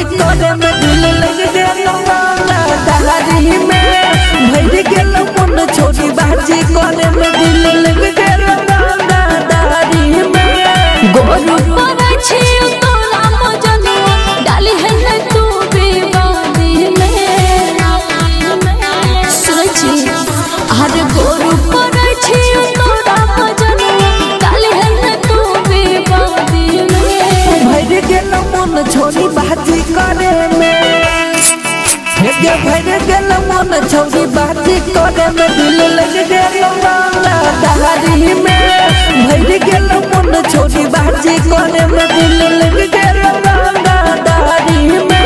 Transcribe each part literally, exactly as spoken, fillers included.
करे में दिल लग गेल दारी में भर गेल मन छोड़ी बाजी करे में दिल लग गेल दारी में गोरू पर छी तोरा मजनुआ डाली है तू बेवादी में सोची अरे गोरू पर छी तोरा मजनुआ डाली है तू बेवादी में भर गेल मन छोड़ी बाजी करे में हेगे भर गेल मन छोड़ी बाजी करे में दिल लग गेल दारी में भर गेल मन छोड़ी बाजी करे में दिल लग गेल दारी में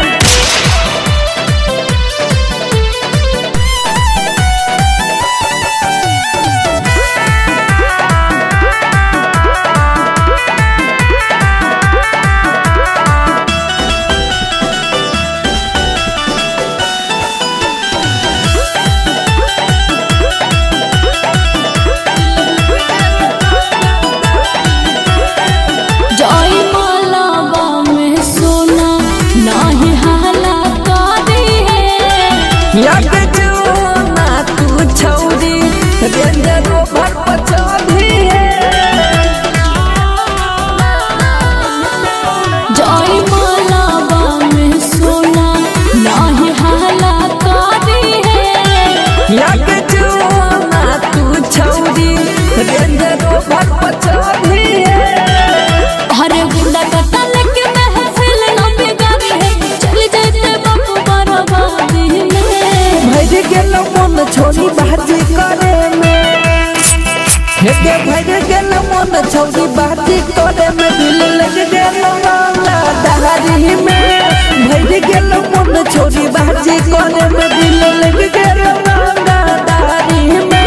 याद जो ना तू छौरी रेंजरो भर पचौधी जय मालावा में सोना नाही हाला कारी है याद जो ना तू छौरी रेंजरो भर पचौधी हरे गुंडा कटा लेके महफिल न बिगाड़ी है चल जाते बापू बर्बादी में भर गेल मन छोड़ी बाजी करे में हेगे भर गेल मन छोड़ी बाजी करे में दिल लग गेल दारी में भर गेल मन छोड़ी बाजी करे में दिल लग गेल दारी में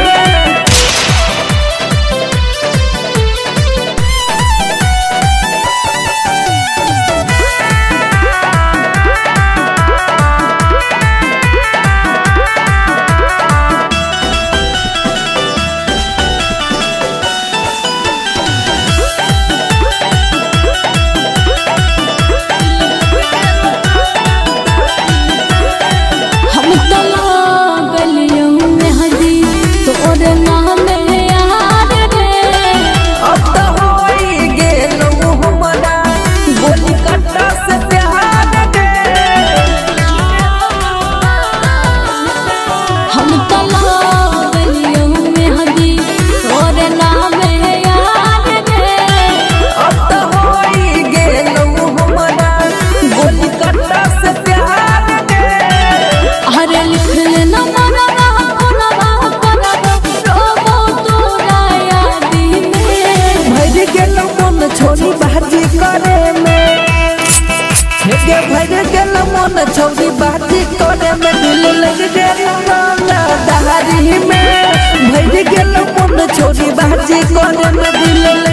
छोड़ी बाजी करे में हेगे भर गेल मन छोड़ी बाजी करे में दिल लग गेल दारी में भर गेल मन छोड़ी बाजी करे में दिल